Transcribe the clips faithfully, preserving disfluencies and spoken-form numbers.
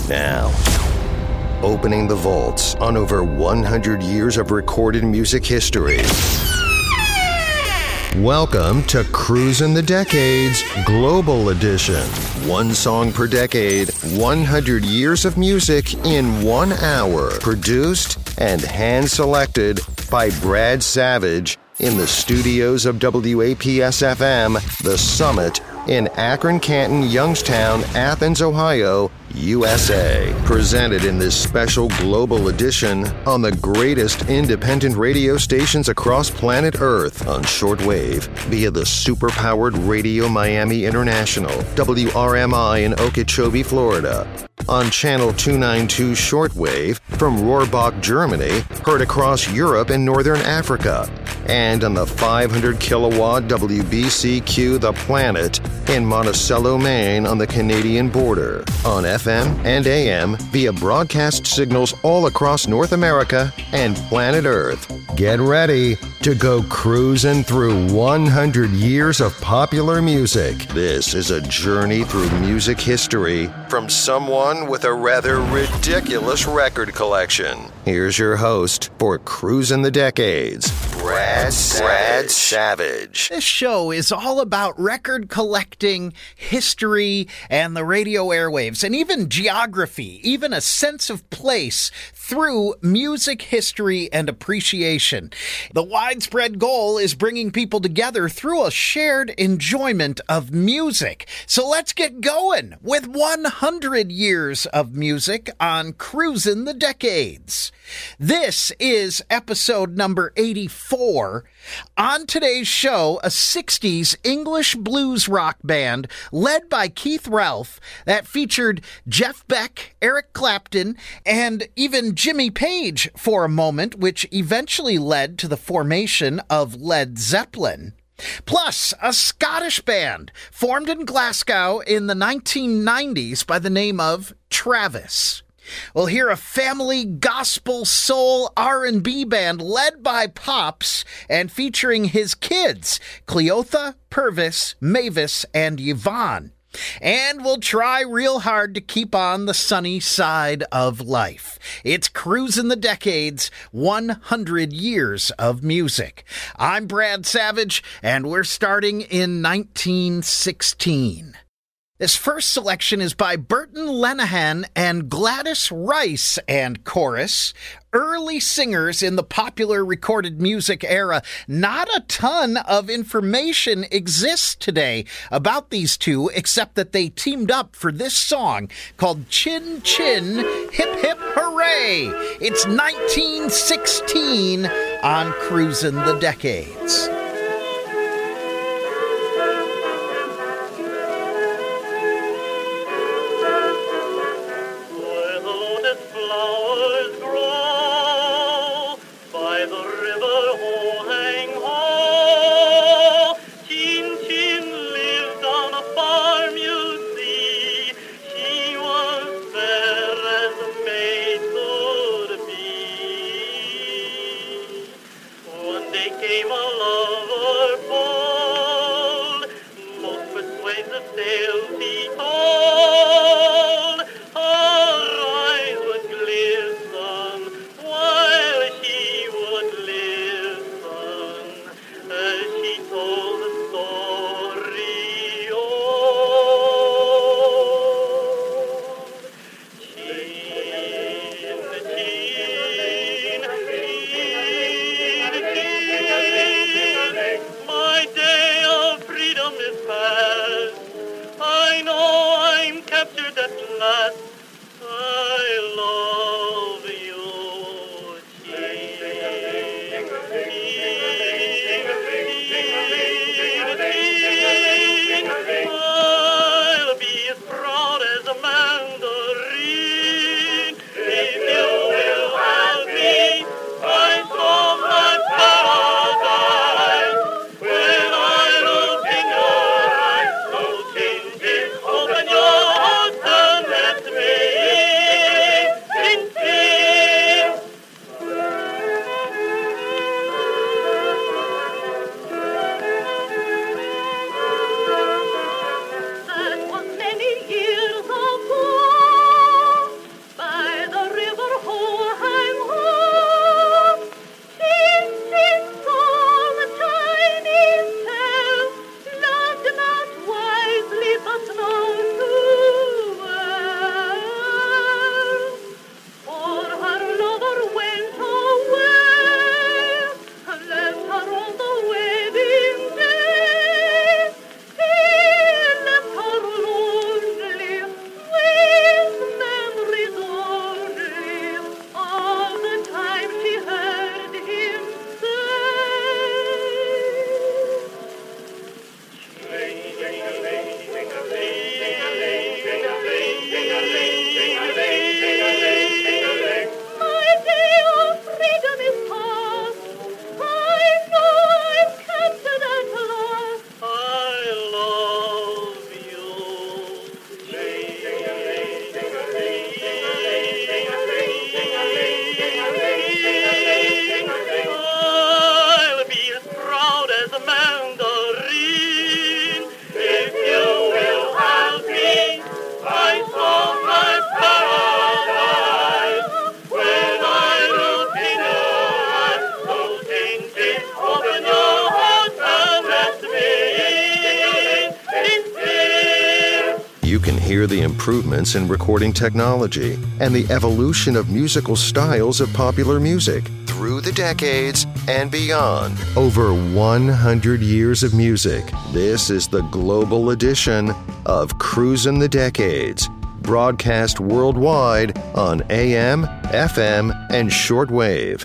Now, opening the vaults on over one hundred years of recorded music history. Welcome to Cruisin' the Decades Global Edition. One song per decade, one hundred years of music in one hour. Produced and hand-selected by Brad Savage in the studios of W A P S F M, The Summit, in Akron, Canton, Youngstown, Athens, Ohio, U S A. Presented in this special global edition on the greatest independent radio stations across planet Earth on shortwave via the super-powered Radio Miami International, W R M I in Okeechobee, Florida. On Channel two ninety-two shortwave from Rohrbach, Germany, heard across Europe and Northern Africa. And on the five hundred kilowatt W B C Q The Planet in Monticello, Maine on the Canadian border. On F M and A M via broadcast signals all across North America and planet Earth. Get ready to go cruising through one hundred years of popular music. This is a journey through music history from someone with a rather ridiculous record collection. Here's your host for Cruisin' the Decades, Brad Savage. Brad Savage. This show is all about record collecting, history, and the radio airwaves, and even geography, even a sense of place through music history and appreciation. The widespread goal is bringing people together through a shared enjoyment of music. So let's get going with one hundred years of music on Cruisin' the Decades. This is episode number eighty-four. On today's show, a sixties English blues rock band led by Keith Relf that featured Jeff Beck, Eric Clapton, and even Jimmy Page for a moment, which eventually led to the formation of Led Zeppelin. Plus, a Scottish band formed in Glasgow in the nineteen nineties by the name of Travis. We'll hear a family gospel soul R and B band led by Pops and featuring his kids, Cleotha, Purvis, Mavis, and Yvonne. And we'll try real hard to keep on the sunny side of life. It's Cruisin' the Decades, one hundred years of music. I'm Brad Savage, and we're starting in nineteen sixteen. This first selection is by Burton Lenihan and Gladys Rice and chorus, early singers in the popular recorded music era. Not a ton of information exists today about these two, except that they teamed up for this song called Chin Chin Hip Hip Hooray. It's nineteen sixteen on Cruisin' the Decades. Came along. hear the improvements in recording technology and the evolution of musical styles of popular music through the decades and beyond. Over one hundred years of music. This is the global edition of Cruisin' the Decades, broadcast worldwide on A M, F M, and shortwave.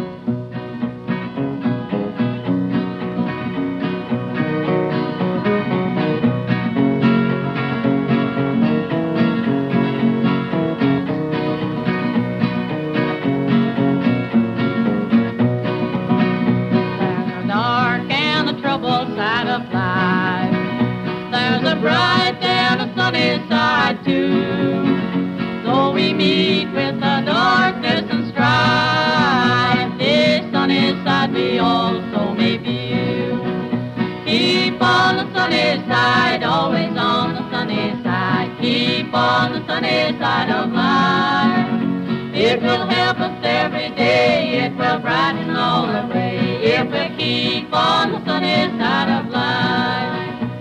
So we meet with the darkness and strife. This sunny side we also may view. Keep on the sunny side, always on the sunny side. Keep on the sunny side of life. It will help us every day, it will brighten all the way, if we keep on the sunny side of life.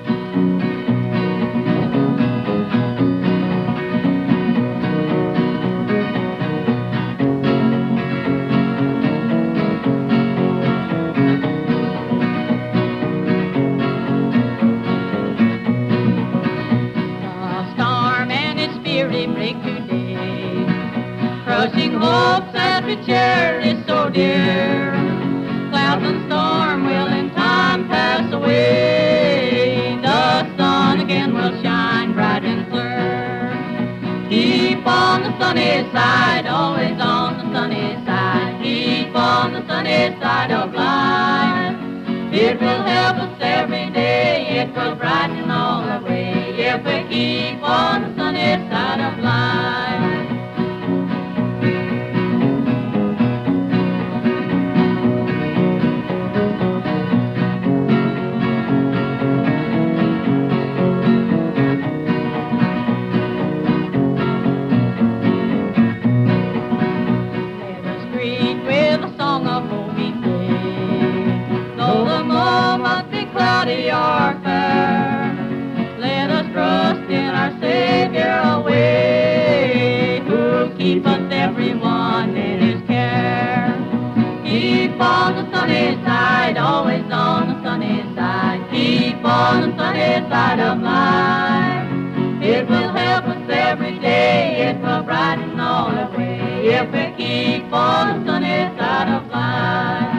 Crushing hopes that we cherish so dear. Clouds and storm will in time pass away. The sun again will shine bright and clear. Keep on the sunny side, always on the sunny side. Keep on the sunny side of life. It will help us every day, it will brighten all the way, if we keep on the sunny side of life. Let us trust in our Savior away, who'll keep us everyone in His care. Keep on the sunny side, always on the sunny side. Keep on the sunny side of life. It will help us every day, it will brighten all the way, if we keep on the sunny side of life.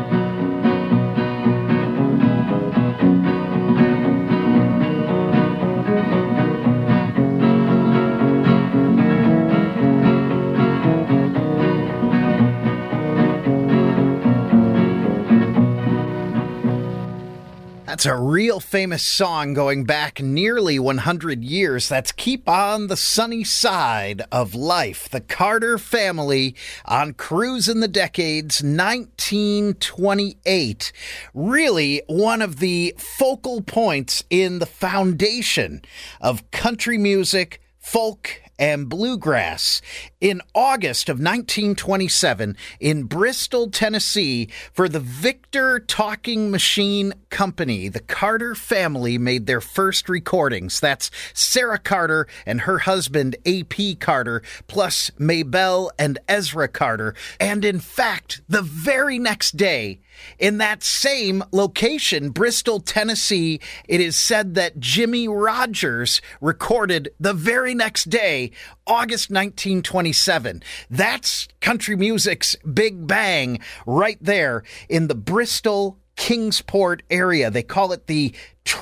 That's a real famous song going back nearly one hundred years. That's Keep on the Sunny Side of Life. The Carter Family on Cruisin' the Decades, nineteen twenty-eight. Really one of the focal points in the foundation of country music, folk, and bluegrass. In August of nineteen twenty-seven, in Bristol, Tennessee, for the Victor Talking Machine Company, the Carter family made their first recordings. That's Sarah Carter and her husband, A P Carter, plus Maybelle and Ezra Carter. And in fact, the very next day, in that same location, Bristol, Tennessee, it is said that Jimmie Rodgers recorded the very next day, August nineteen twenty-seven. That's country music's big bang right there in the Bristol, Kingsport area. They call it the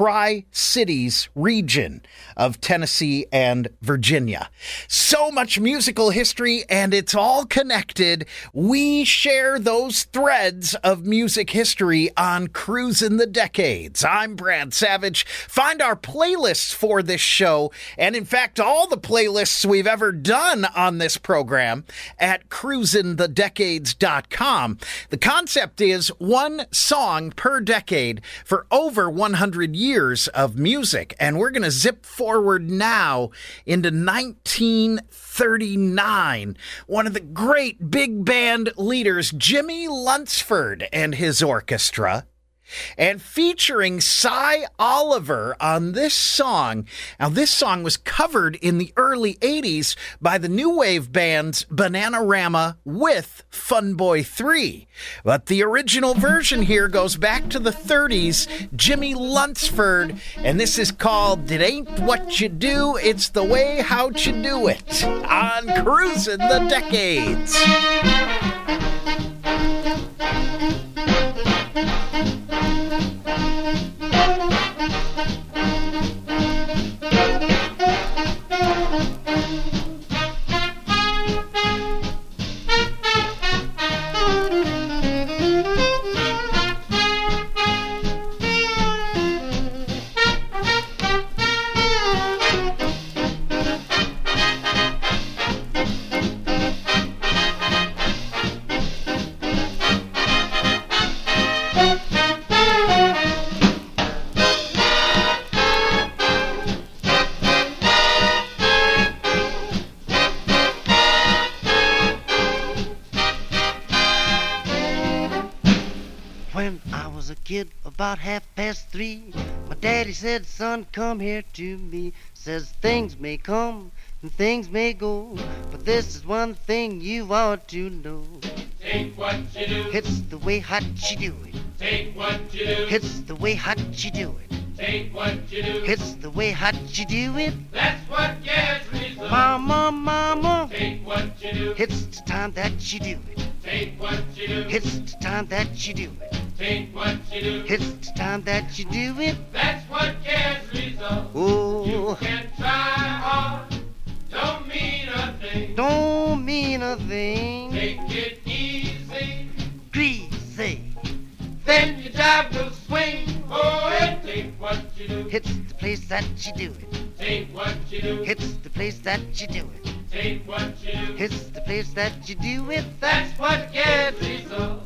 Tri-Cities region of Tennessee and Virginia. So much musical history, and it's all connected. We share those threads of music history on Cruisin' the Decades. I'm Brad Savage. Find our playlists for this show, and in fact, all the playlists we've ever done on this program at cruisin the decades dot com. The concept is one song per decade for over one hundred years of music, and we're going to zip forward now into nineteen thirty-nine. One of the great big band leaders, Jimmie Lunceford and his orchestra, and featuring Cy Oliver on this song. Now, this song was covered in the early eighties by the new wave bands Bananarama with Fun Boy three. But the original version here goes back to the thirties, Jimmy Lunsford, and this is called It Ain't What You Do, It's the Way How You Do It on Cruising the Decades. About half past three, my daddy said, son, come here to me. Says things may come and things may go, but this is one thing you ought to know. Take what you do. It's the way hot you do it. Take what you do. It's the way hot you do it. Take what you do. It's the way hot you do it. That's what gets results. Mama, mama. Take what you do. It's the time that you do it. Take what you do. It's the time that you do it. Take what you do. It's the time that you do it. That's what gets results. Oh. You can try hard. Don't mean a thing. Don't mean a thing. Take it easy. Greasy. Then your job will swing. Oh, and take what you do. It's the place that you do it. Take what you do. It's the place that you do it. Take what you do. It's the place that you do it. That's what gets results.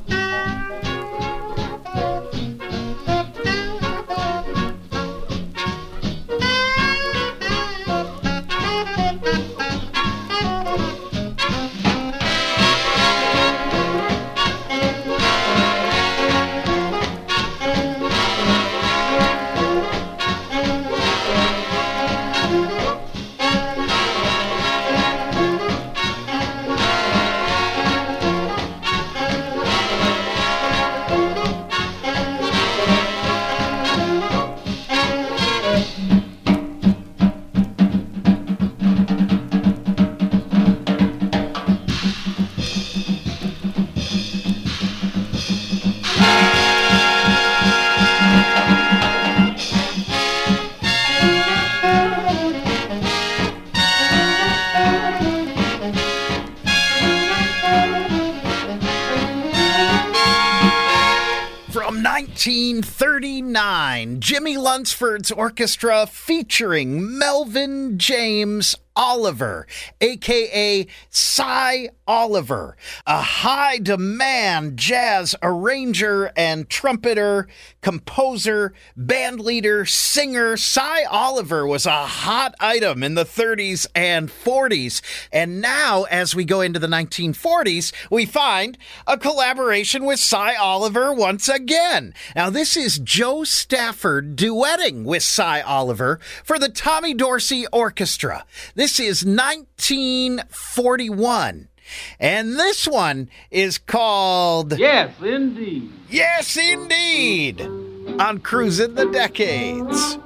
nineteen thirty-nine, Jimmy Lunsford's orchestra featuring Melvin James Oliver, a k a. Cy Oliver, a high-demand jazz arranger and trumpeter, composer, bandleader, singer. Cy Oliver was a hot item in the thirties and forties. And now, as we go into the nineteen forties, we find a collaboration with Cy Oliver once again. Now, this is Joe Stafford duetting with Cy Oliver for the Tommy Dorsey Orchestra. This is nineteen forty-one. And this one is called... Yes, indeed. Yes, indeed. On Cruising the Decades.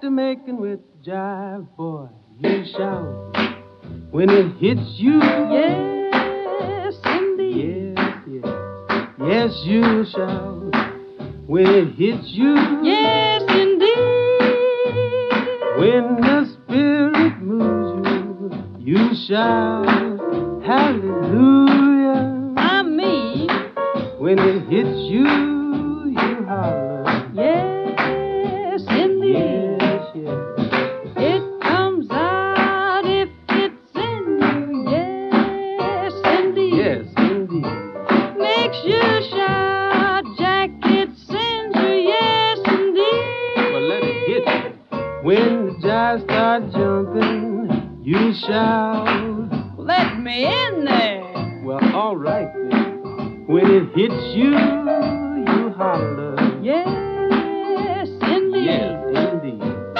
to making with jive, boy, you shout when it hits you. Yes, indeed. Yes, yes, yes, you shout when it hits you. Yes, indeed. When the spirit moves you, you shout hallelujah. I mean, when it hits you, you holler. yes, indeed. Yes, yes. It comes out if it's in you. Yes, indeed. Yes, indeed. Makes you shout, Jack, it sends you. Yes, indeed. But let it hit you. When the jive start jumping, you shout. Let me in there. Well, all right then. When it hits you, you holler. Yes, indeed. Yes, indeed.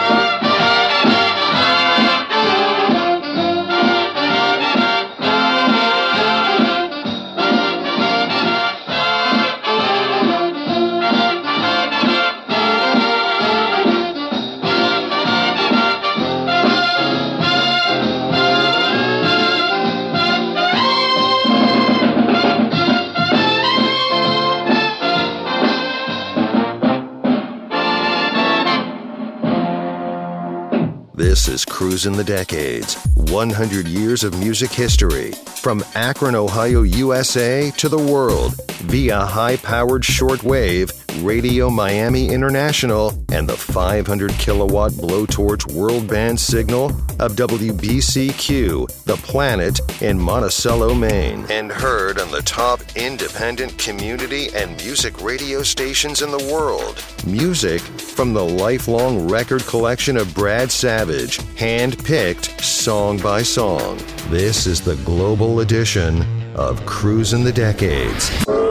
This is Cruisin' the Decades, one hundred years of music history. From Akron, Ohio, U S A to the world via high-powered shortwave, Radio Miami International, and the five hundred kilowatt blowtorch world band signal of W B C Q, The Planet in Monticello, Maine. And heard on the top independent community and music radio stations in the world. Music from the lifelong record collection of Brad Savage, hand-picked song by song. This is the global edition of Cruisin' the Decades.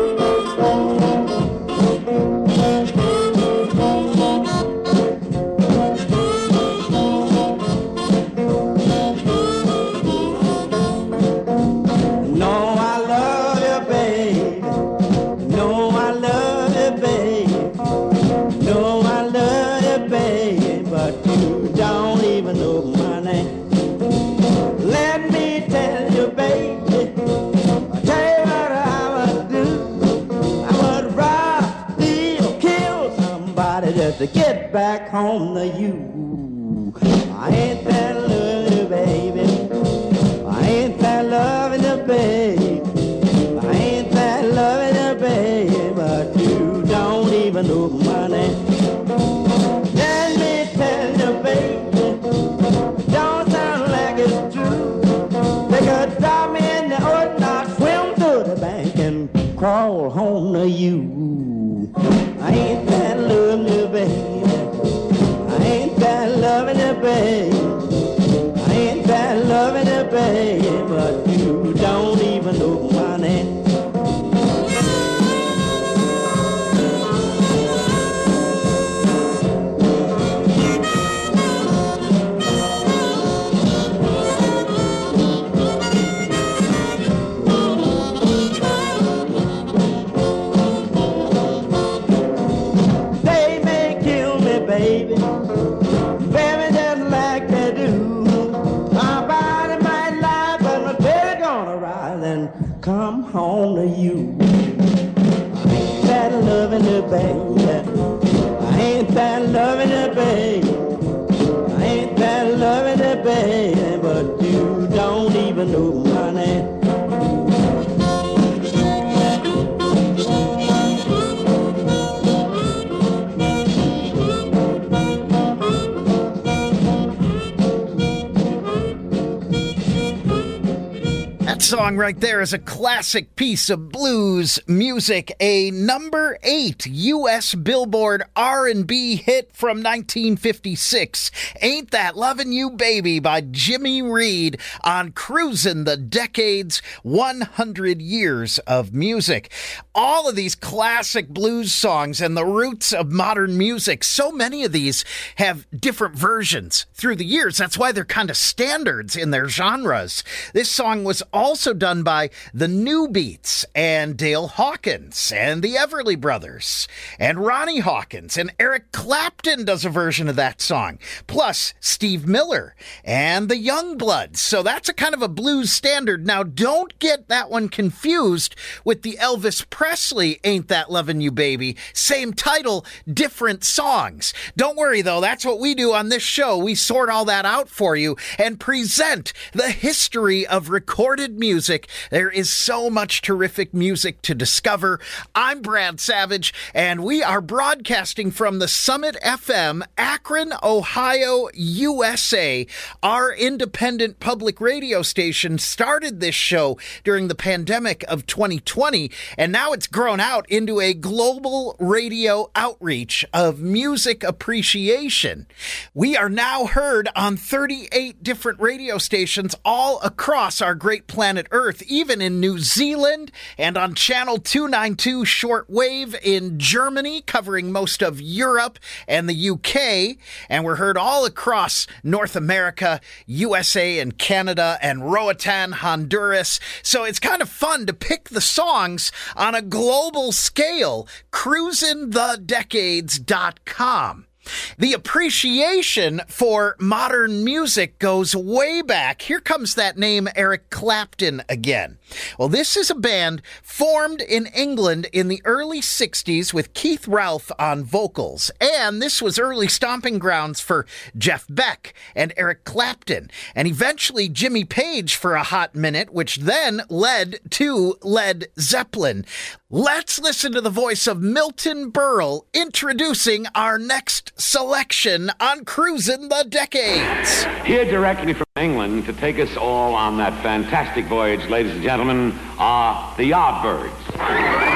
To get back home to you. I ain't that loving you, baby. I ain't that loving you, baby. I ain't that loving you, baby. But you don't even know my name. Let me tell you, baby, don't sound like it's true. They could drop me in the ocean, I'll swim to the bank and crawl home to you. I ain't that loving you, baby. I ain't that loving you, baby. I ain't that loving you, baby. But you don't even know my name. Come home to you. I ain't that loving you, baby. I ain't that loving you, baby. I ain't that loving you, baby. But you don't even know my name. Song right there is a classic piece of blues music, a number eight U S Billboard R and B hit from nineteen fifty-six. Ain't That Lovin' You Baby by Jimmy Reed on Cruisin' the Decades, one hundred years of music. All of these classic blues songs and the roots of modern music, so many of these have different versions through the years. That's why they're kind of standards in their genres. This song was also also done by the New Beats and Dale Hawkins and the Everly Brothers and Ronnie Hawkins, and Eric Clapton does a version of that song, plus Steve Miller and the Youngbloods. So that's a kind of a blues standard. Now, don't get that one confused with the Elvis Presley Ain't That Lovin' You Baby. Same title, different songs. Don't worry, though. That's what we do on this show. We sort all that out for you and present the history of recorded music. There is so much terrific music to discover. I'm Brad Savage, and we are broadcasting from the Summit F M, Akron, Ohio, U S A. Our independent public radio station started this show during the pandemic of twenty twenty, and now it's grown out into a global radio outreach of music appreciation. We are now heard on thirty-eight different radio stations all across our great planet Earth, even in New Zealand, and on Channel two ninety-two shortwave in Germany, covering most of Europe and the U K, and we're heard all across North America, U S A and Canada, and Roatan, Honduras. So it's kind of fun to pick the songs on a global scale. cruisin the decades dot com. The appreciation for modern music goes way back. Here comes that name, Eric Clapton, again. Well, this is a band formed in England in the early sixties with Keith Ralph on vocals. And this was early stomping grounds for Jeff Beck and Eric Clapton, and eventually Jimmy Page for a hot minute, which then led to Led Zeppelin. Let's listen to the voice of Milton Berle introducing our next selection on Cruisin' the Decades. Here directly from England to take us all on that fantastic voyage, ladies and gentlemen, are the Yardbirds.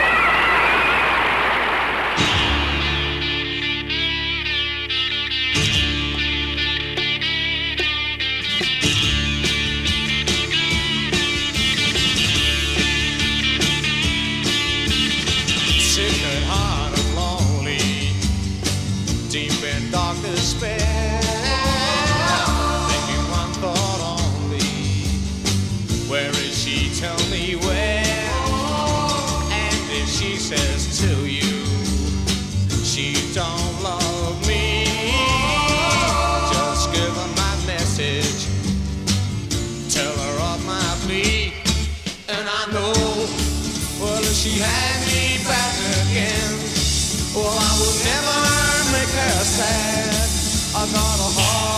She had me back again. Well, I will never make her sad. I got a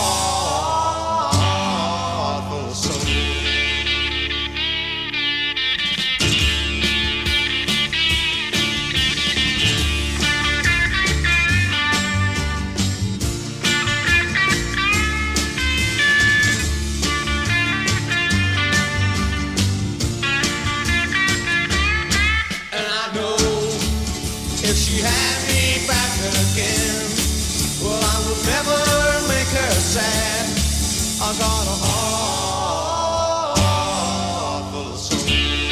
heart full of soul. Sad. I got a heart full of soul.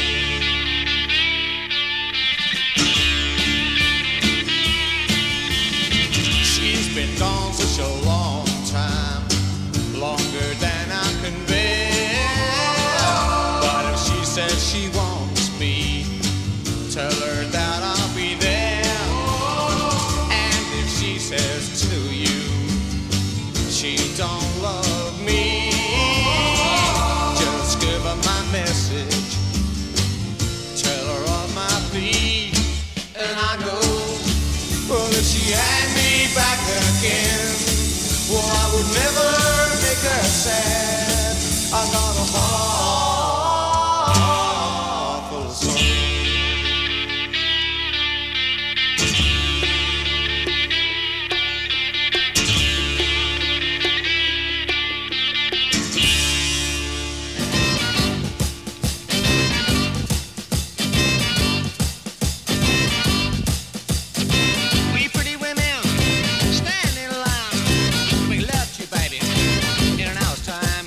She's been gone such a long time, longer than I can bear. But if she says she wants me, tell her that I'll be there. And if she says to you she don't love me, just give her my message, tell her of my plea. And I know, well, if she had me back again, well, I would never make her sad. I got a heart full of soul. Time.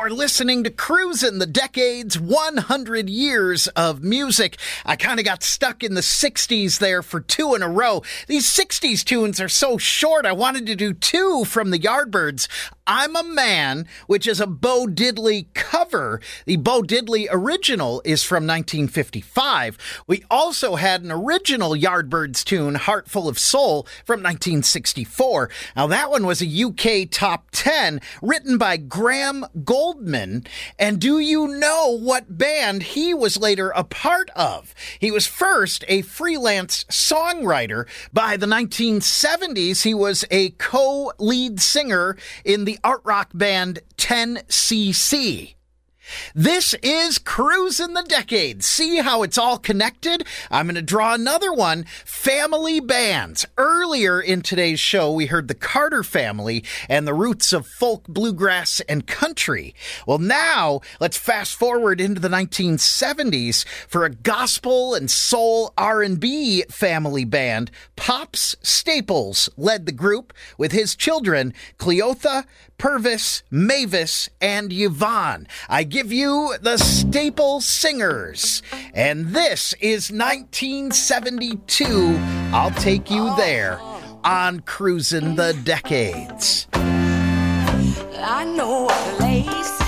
are listening to Cruisin' the Decades, one hundred years of music. I kind of got stuck in the sixties there for two in a row. These sixties tunes are so short, I wanted to do two from the Yardbirds. I'm a Man, which is a Bo Diddley cover. The Bo Diddley original is from nineteen fifty-five. We also had an original Yardbirds tune, Heart Full of Soul, from nineteen sixty-four. Now, that one was a U K top ten, written by Graham Goldman. And do you know what band he was later a part of? He was first a freelance songwriter. By the nineteen seventies, he was a co-lead singer in the art rock band ten C C. This is Cruisin' the Decades. See how it's all connected? I'm going to draw another one, family bands. Earlier in today's show, we heard the Carter Family and the roots of folk, bluegrass, and country. Well, now let's fast forward into the nineteen seventies for a gospel and soul R and B family band. Pops Staples led the group with his children, Cleotha, Purvis, Mavis, and Yvonne. I give you the Staple Singers. And this is nineteen seventy-two. I'll take you there on Cruisin' the Decades. I know a place.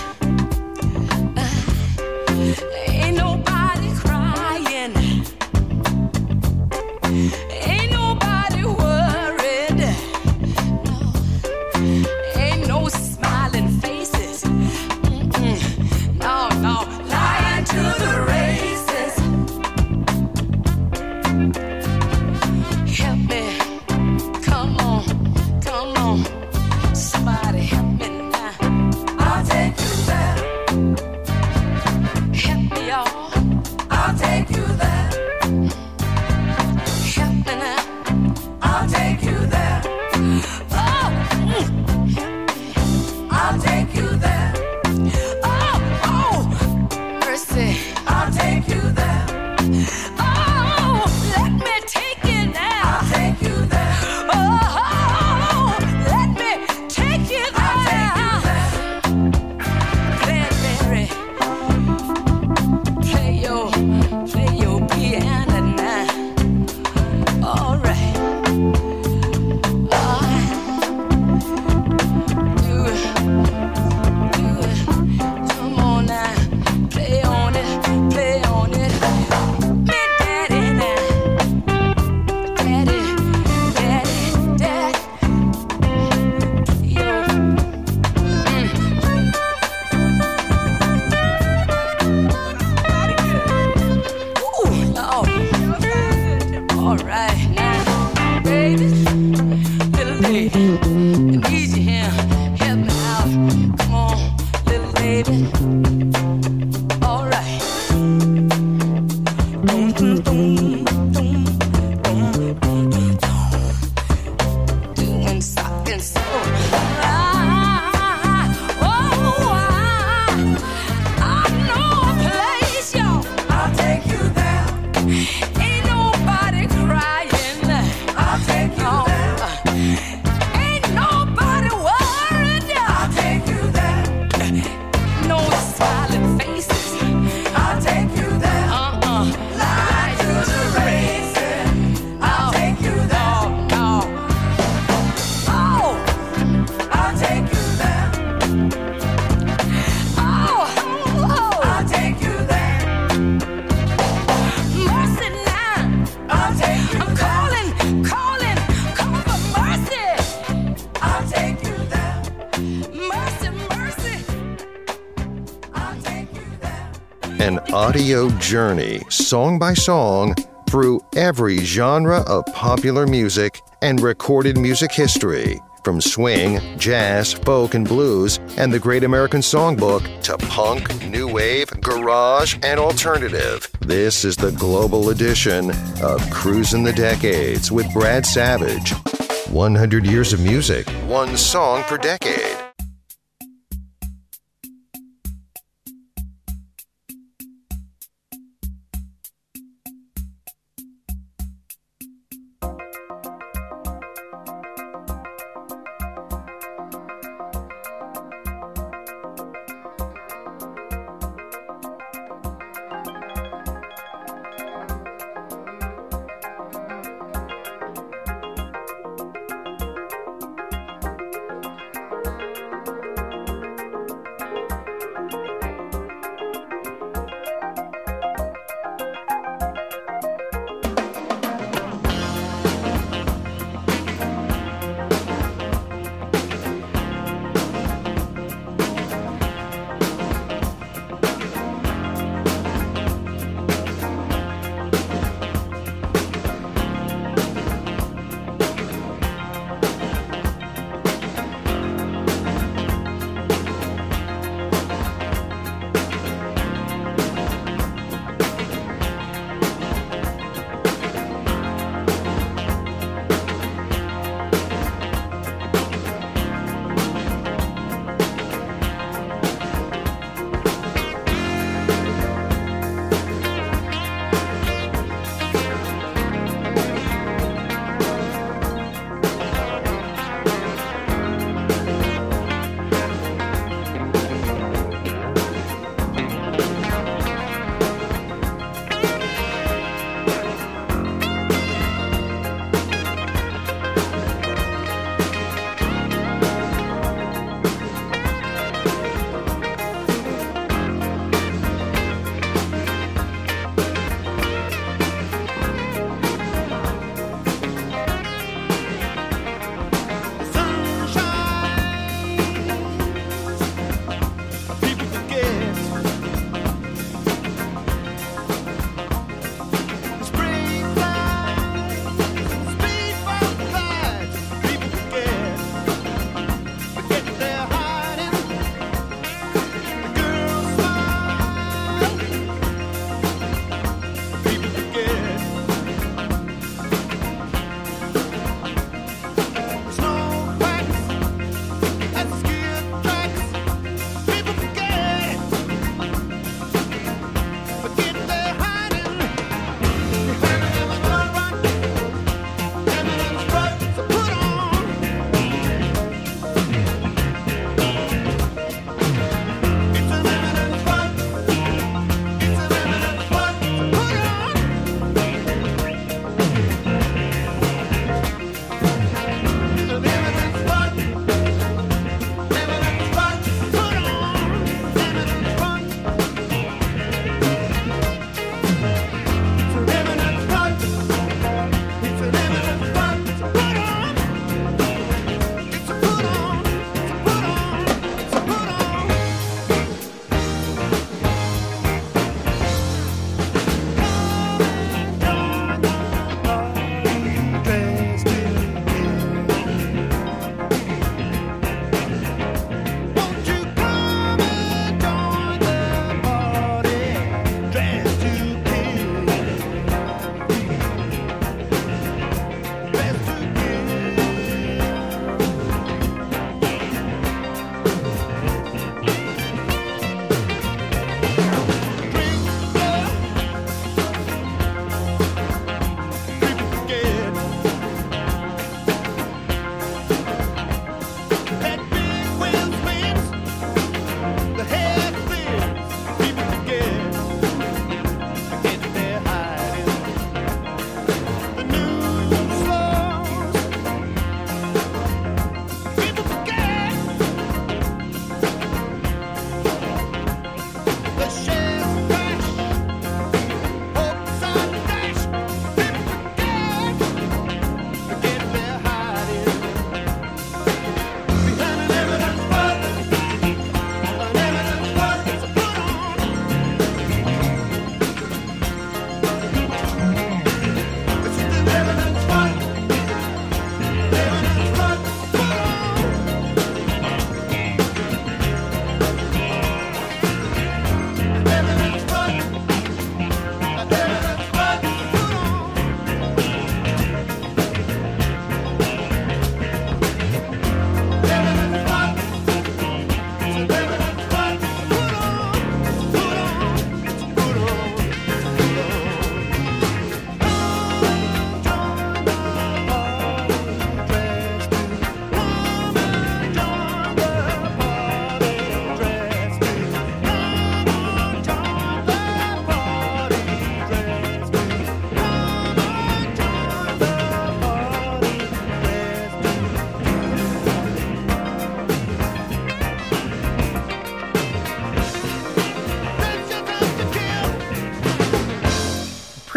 Uh, ain't nobody crying. Ain't nobody worried. No. Ain't no smiling faces. Mm-mm. No, no. Lying to the races. Help me. Come on. Come on. Somebody help me now. I'll take you there. Help me, y'all. I'll take you there. Help me now. I'll take you there. Oh, mm. Help me. I'll take you there. Oh, oh, mercy. I'll take you there. Oh, let me take you there. I'll take you there. Oh, let me take you there. I'll take you there. Play, play your, play your piano now. All right. All right. Do it. Do it. Come on now. Play on it. Play on it. Me daddy now. Daddy. Daddy. Daddy. Yo. Ooh, Lord. All right now, baby, little lady, I need you here. Help me out. Come on, little lady. All right. Dum, dum, dum, dum, dum, dum, dum, dum. Doing something so. Ah, oh, I, I know a place, y'all. I'll take you there. Ain't nobody crying. I'll take you there. Ain't nobody worried. I'll take you there. No smiling faces. I'll take you there. Uh-uh. Lie to the races. I'll take you there. No, no. Oh, I'll take you there. Oh, oh, I'll take you there. Mercy now. I'll take you I'm there. calling, calling, call for mercy. I'll take you there. Mercy, mercy. I'll take you there. An audio journey, song by song, through every genre of popular music and recorded music history. From swing, jazz, folk, and blues, and the Great American Songbook to punk, new wave, garage, and alternative. This is the global edition of Cruisin' the Decades with Brad Savage. one hundred years of music, one song per decade.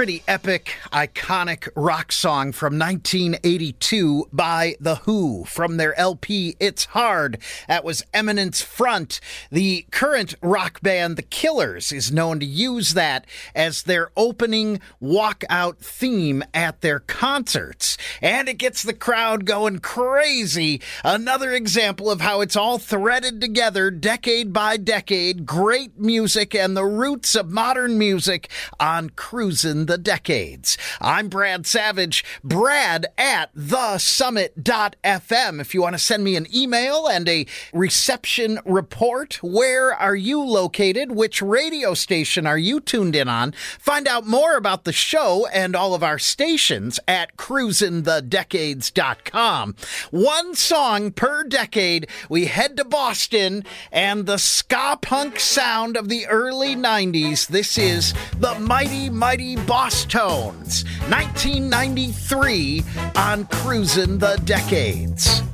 pretty epic, iconic rock song from nineteen eighty-two by The Who from their L P It's Hard. That was Eminence Front. The current rock band The Killers is known to use that as their opening walkout theme at their concerts. And it gets the crowd going crazy. Another example of how it's all threaded together decade by decade. Great music and the roots of modern music on Cruisin' the Decades. I'm Brad Savage, Brad at the summit dot f m. If you want to send me an email and a reception report, where are you located? Which radio station are you tuned in on? Find out more about the show and all of our stations at cruisin the decades dot com. One song per decade. We head to Boston and the ska punk sound of the early nineties. This is the Mighty Mighty Boss Tones, nineteen ninety-three on Cruisin' the Decades.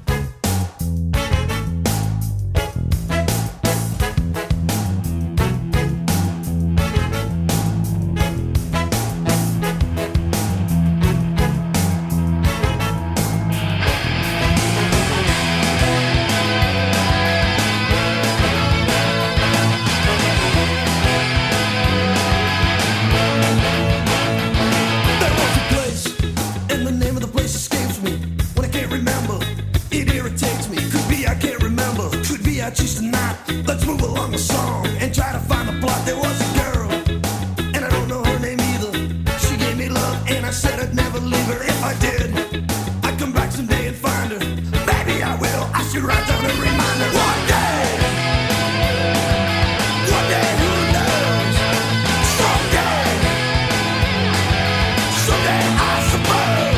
I choose to not. Let's move along the song and try to find the plot. There was a girl, and I don't know her name either. She gave me love, and I said I'd never leave her. If I did, I'd come back someday and find her. Maybe I will. I should write down a reminder. One day, one day, who knows? Someday, someday, I suppose.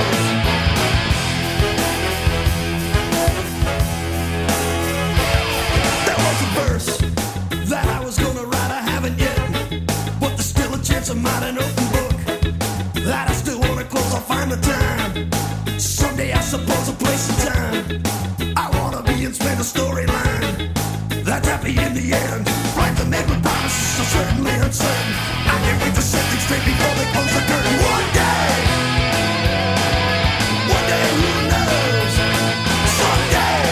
That I was gonna write, I haven't yet. But there's still a chance I'm not an open book. That I still wanna close, I'll find the time. Someday I suppose a place and time. I wanna be and spend a storyline that's happy in the end. Right to make with promises so certainly uncertain. I can't wait to set things straight before they close the curtain. One day, one day, who knows? Someday,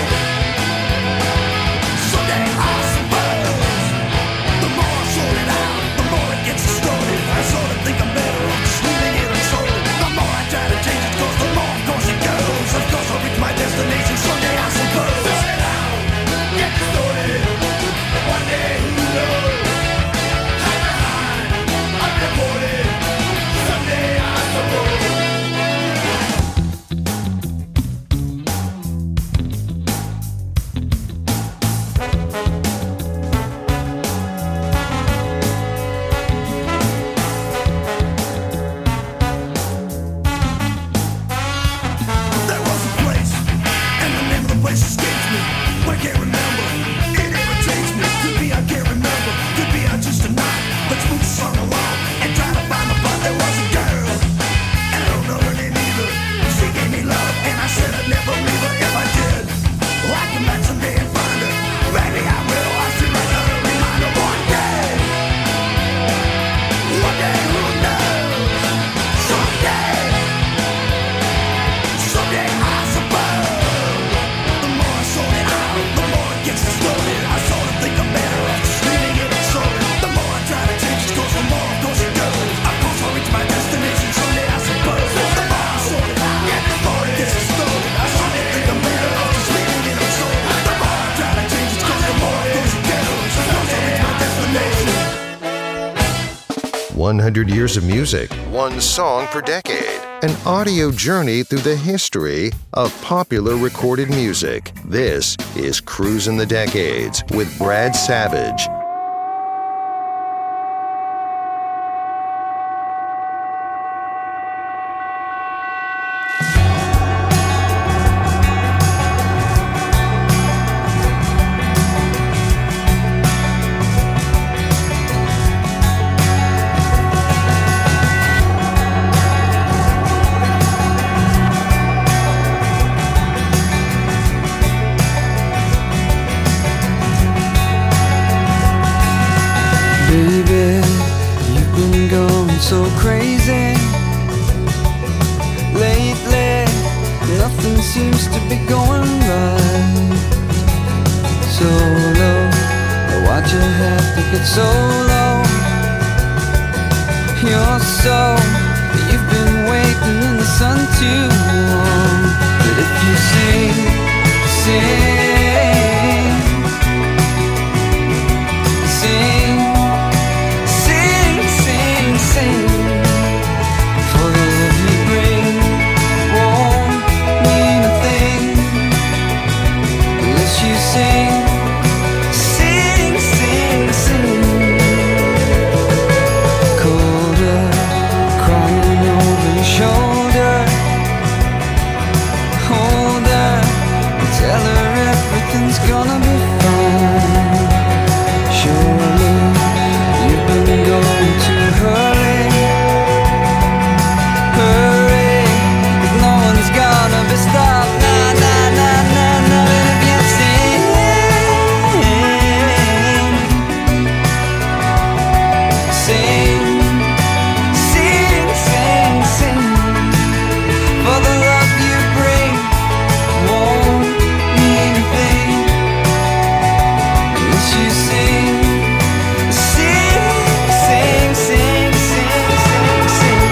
someday I suppose. The more I sort it out, the more it gets distorted. I sort of think I'm better off just leaving it unsorted. The more I try to change it goes, the more of course it goes. Of course I'll reach my destination someday I suppose. Sort it out, get distorted. One day who knows? Hide behind, unreported. Someday I suppose. There was a place, and the name of the place escapes me. I can't remember, it irritates me. Could be I can't remember, could be I just a night. Let's move the song along and try to find the plot. There was a girl, and I don't know her name either. She gave me love, and I said I'd never leave her. If I did, well, I'd come back someday and find her. Maybe I will, I should write down a reminder. One day, one day, who knows? Someday, someday I suppose. The more I sort it out, the more it gets distorted. I sort of think I'm better off just leaving it unsorted. The more I try to change its course, the more of course it goes. Of course I'll reach my destination someday I suppose. The more I sort it out, the more it gets distorted. I sort of think I'm better off just leaving it unsorted. The more I try to change its course, the more of course it goes. Of course I'll reach my destination. one hundred years of music, one song per decade. An audio journey through the history of popular recorded music. This is Cruisin' the Decades with Brad Savage. One so low. You're so, you've been waiting in the sun too long. But if you sing, sing, sing, sing, sing, sing, for the love you bring won't mean a thing unless you sing, sing, sing, sing. Colder, crying over your shoulder, hold her, tell her everything's gonna be fine. Surely you've been going too early. Hurry, 'cause no one's gonna be stopped. Nah, nah, nah, nah, nah. And if you sing, sing, sing, sing, sing, for the love you bring won't mean a thing unless you sing, sing, sing, sing, sing, sing, sing.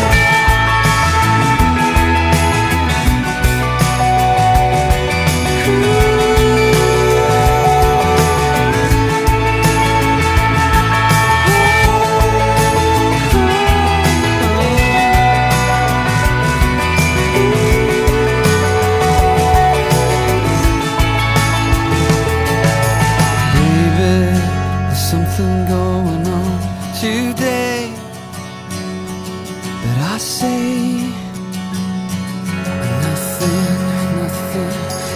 Baby, there's something going on today, but I say nothing, nothing,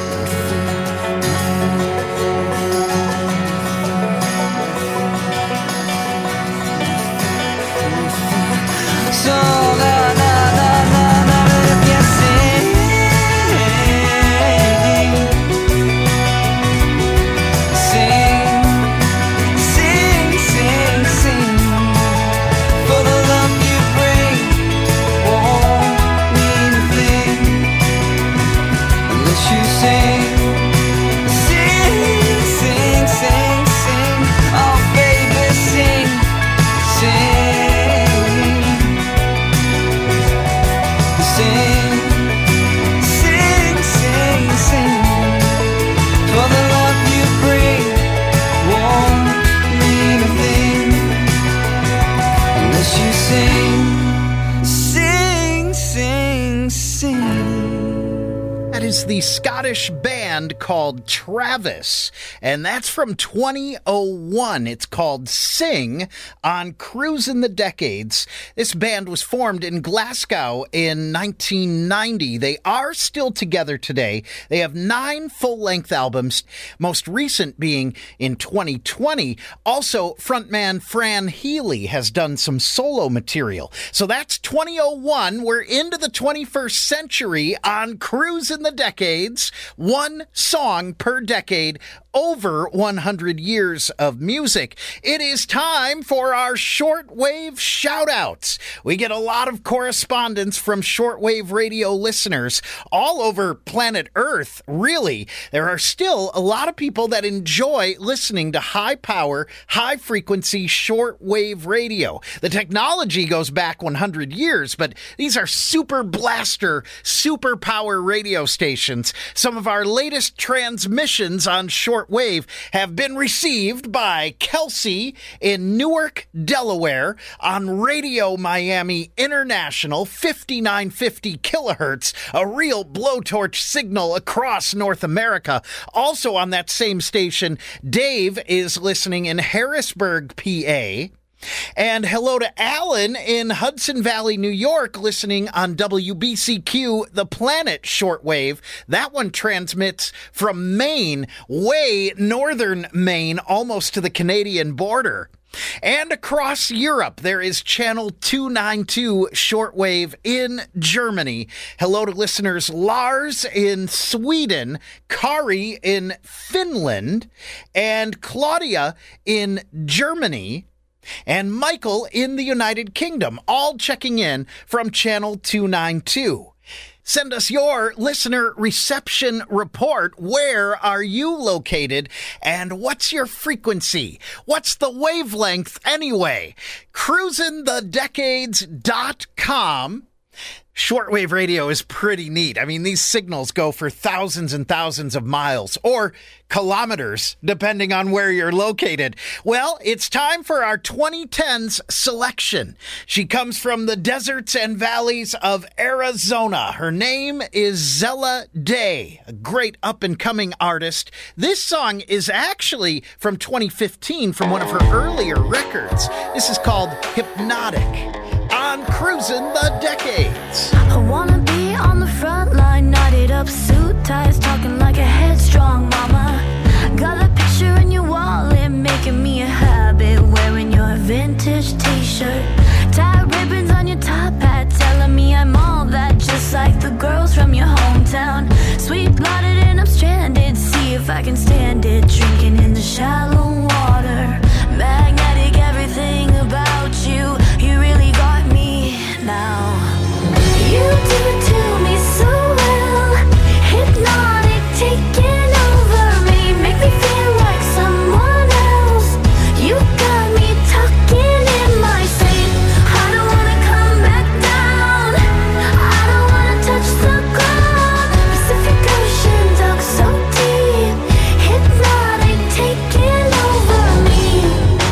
nothing. So na na na na na, if you sing, sing, sing, sing, sing, for the love you bring won't mean a thing unless you sing, sing, sing, sing, sing. Oh baby, sing, sing, sing, sing, sing, sing, for the love you bring won't mean a thing unless you sing, sing, sing, sing. That is the Scottish band called Travis, and that's from twenty oh one. It's called Sing on Cruisin' the Decades. This band was formed in Glasgow in nineteen ninety. They are still together today. They have nine full-length albums, most recent being in twenty twenty. Also, frontman Fran Healy has done some solo material. So that's twenty oh one. We're into the twenty-first century on Cruisin' the Decades. One song per decade, over one hundred years of music. It is time for our shortwave shoutouts. We get a lot of correspondence from shortwave radio listeners all over planet Earth, really. There are still a lot of people that enjoy listening to high power, high frequency shortwave radio. The technology goes back one hundred years, but these are super blaster, super power radio stations. Some of our latest transmissions on shortwave have been received by Kelsey in Newark, Delaware on Radio Miami International, fifty-nine fifty kilohertz, a real blowtorch signal across North America. Also on that same station, Dave is listening in Harrisburg, P A. And hello to Alan in Hudson Valley, New York, listening on W B C Q, The Planet shortwave. That one transmits from Maine, way northern Maine, almost to the Canadian border. And across Europe, there is Channel two ninety-two shortwave in Germany. Hello to listeners Lars in Sweden, Kari in Finland, and Claudia in Germany, and Michael in the United Kingdom, all checking in from Channel two ninety-two. Send us your listener reception report. Where are you located? And what's your frequency? What's the wavelength anyway? cruisin the decades dot com. Shortwave radio is pretty neat. I mean, these signals go for thousands and thousands of miles or kilometers, depending on where you're located. Well, it's time for our twenty tens selection. She comes from the deserts and valleys of Arizona. Her name is Zella Day, a great up-and-coming artist. This song is actually from twenty fifteen, from one of her earlier records. This is called Hypnotic on Cruisin' the Decades. I wanna be on the front line, knotted up, suit ties, talking like a headstrong mama. Got a picture in your wallet, making me a habit, wearing your vintage t-shirt. Tie ribbons on your top hat, telling me I'm all that, just like the girls from your hometown. Sweet blotted and I'm stranded, see if I can stand it, drinking in the shallow water. Magnetic, everything about you, you really got me now. You do it to me so well, hypnotic, taking over me, make me feel like someone else. You got me talking in my sleep. I don't wanna come back down, I don't wanna touch the ground. Pacific Ocean dug so deep, hypnotic, taking over me.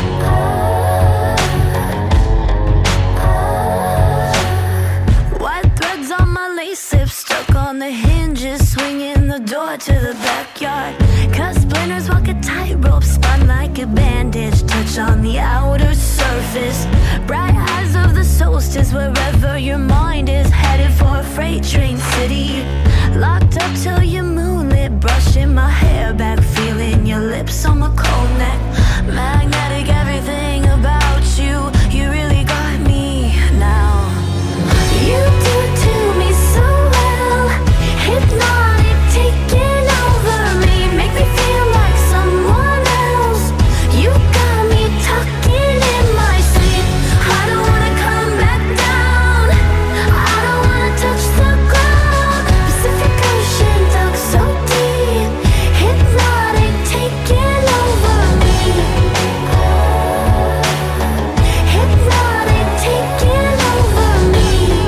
White threads on my lace lips, stuck on the hinges, swinging the door to the backyard. Cut splinters, walk a tightrope, spun like a bandage, touch on the outer surface. Bright eyes of the solstice, wherever your mind is, headed for a freight train city. Locked up till you're moonlit, brushing my hair back, feeling your lips on my cold neck. Magnetic, everything about you, you really got me now. You do it to me so well, hypnotic, taking over me, make me feel like someone else. You got me talking in my sleep. I don't wanna come back down, I don't wanna touch the ground. Pacific Ocean dug so deep, hypnotic, taking over me. Hypnotic, taking over me.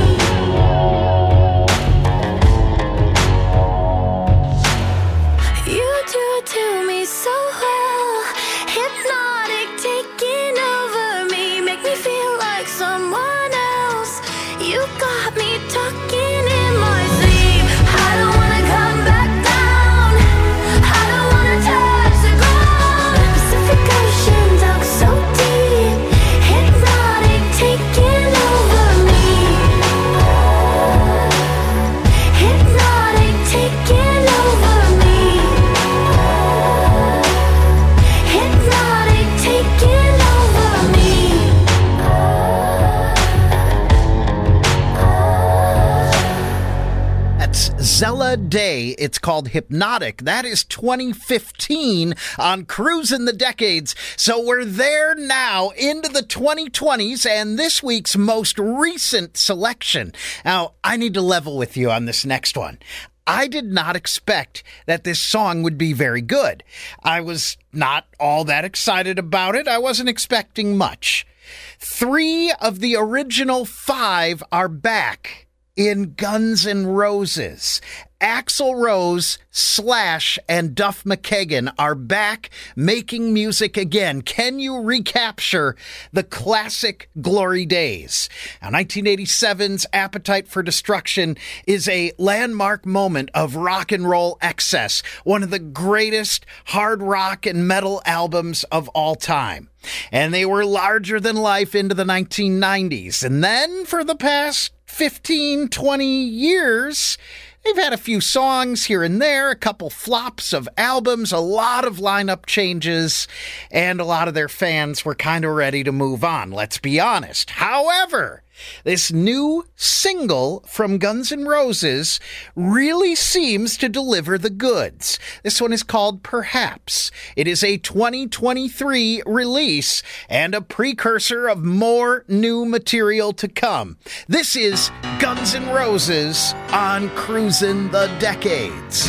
You do it to me so well, hypnotic, taking over me, make me feel like someone else. You got me talking in my sleep. I don't wanna come back down, I don't wanna touch the ground. Pacific Ocean dug so deep, hypnotic, taking over me. Hypnotic, taking over me. Hypnotic, taking over me. That's Zella Day. It's called Hypnotic. That is twenty fifteen on Cruisin' the Decades. So we're there now into the twenty twenties and this week's most recent selection. Now, I need to level with you on this next one. I did not expect that this song would be very good. I was not all that excited about it. I wasn't expecting much. Three of the original five are back in Guns N' Roses. Axl Rose, Slash, and Duff McKagan are back making music again. Can you recapture the classic glory days? Now, nineteen eighty-seven's Appetite for Destruction is a landmark moment of rock and roll excess, one of the greatest hard rock and metal albums of all time. And they were larger than life into the nineteen nineties. And then for the past fifteen, twenty years, they've had a few songs here and there, a couple flops of albums, a lot of lineup changes, and a lot of their fans were kind of ready to move on, let's be honest. However, This new single from Guns N' Roses really seems to deliver the goods. This one is called Perhaps. It is a twenty twenty-three release and a precursor of more new material to come. This is Guns N' Roses on Cruisin' the Decades.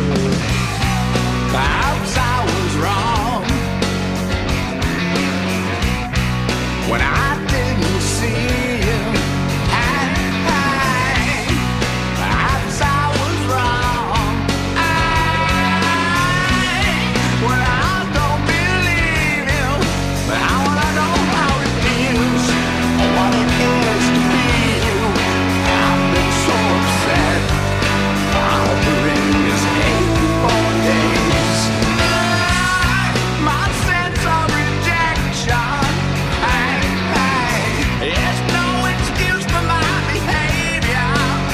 Perhaps I was wrong when I didn't see you. Hey, hey, perhaps I was wrong. Hey, when I don't believe you, but I wanna know how it feels, or what it is to be you. I've been so upset, harboring this hate for days. My sense of rejection. Hey, hey, there's no excuse for my behavior.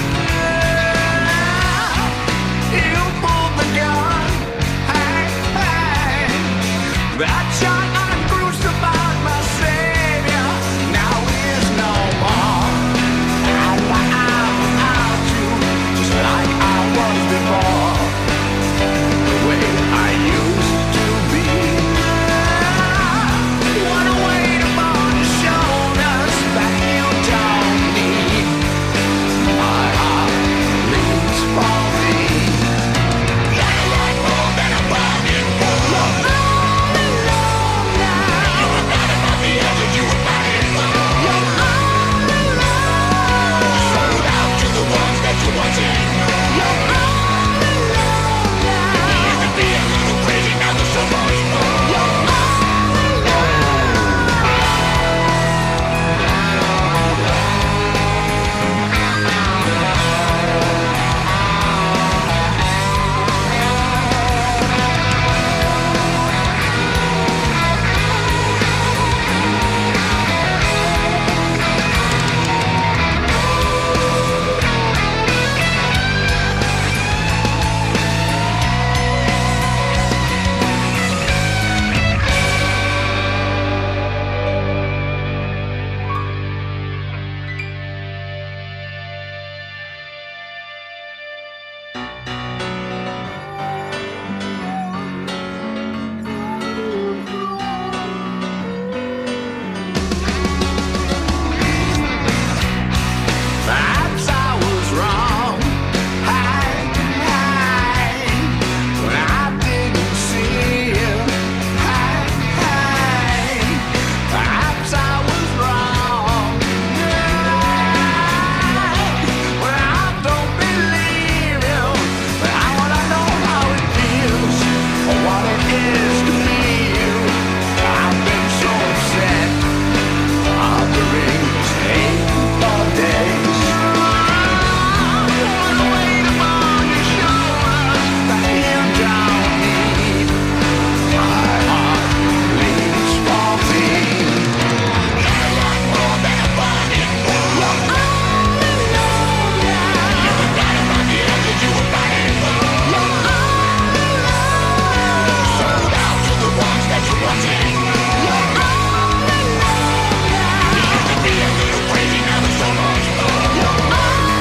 You pulled the gun. Hey, hey, that shot uncrucified my savior. Now is no more. And I'm without you, just like I was before. The way I used to be. Wanna wait upon your shoulders that you don't need. My heart bleeds for me. You're a lot more than a bargain for. You're all alone now. You were not about the others you were fighting for. You're all alone. Sold out to the ones that you wanted. You're all alone now. You used to be a little crazy, now there's so much more. You're all perhaps I was wrong. Hey, hey, when I didn't see you. Hey, hey, perhaps I was wrong. When I don't believe you, but I wanna know how it feels, or what it is to be you. I've been so upset, harboring this hate for days. Wanna wait upon your shoulders that you don't need. My heart bleeds for me. You're a lot more than a bargain for. You're all alone now. You forgot about the others you were fighting for. You're all alone. Sold out to the ones that you wanted. You're all alone now. You used to be a little crazy, now there's so much more. You're all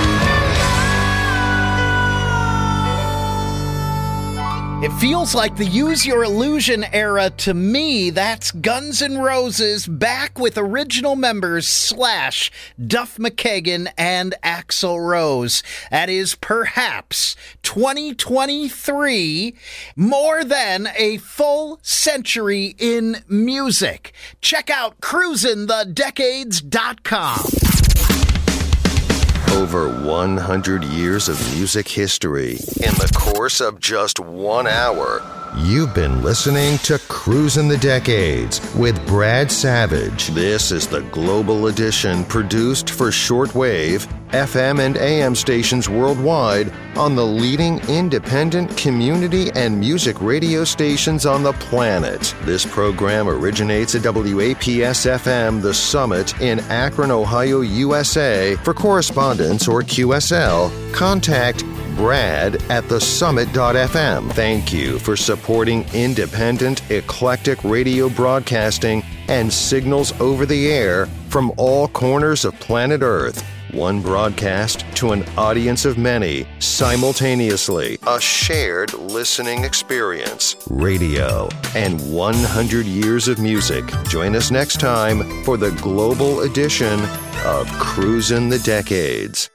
It feels like the Use Your Illusion era to me. That's Guns N' Roses back with original members Slash, Duff McKagan, and Axl Rose. That is Perhaps twenty twenty-three, more than a full century in music. Check out cruisin the decades dot com. Over one hundred years of music history in the course of just one hour. You've been listening to Cruisin' the Decades with Brad Savage. This is the Global Edition produced for shortwave, F M and A M stations worldwide on the leading independent community and music radio stations on the planet. This program originates at W A P S F M The Summit in Akron, Ohio, U S A. For correspondence or Q S L, contact Brad at the summit dot f m. Thank you for supporting independent, eclectic radio broadcasting and signals over the air from all corners of planet Earth. One broadcast to an audience of many, simultaneously. A shared listening experience. Radio and one hundred years of music. Join us next time for the global edition of Cruisin' the Decades.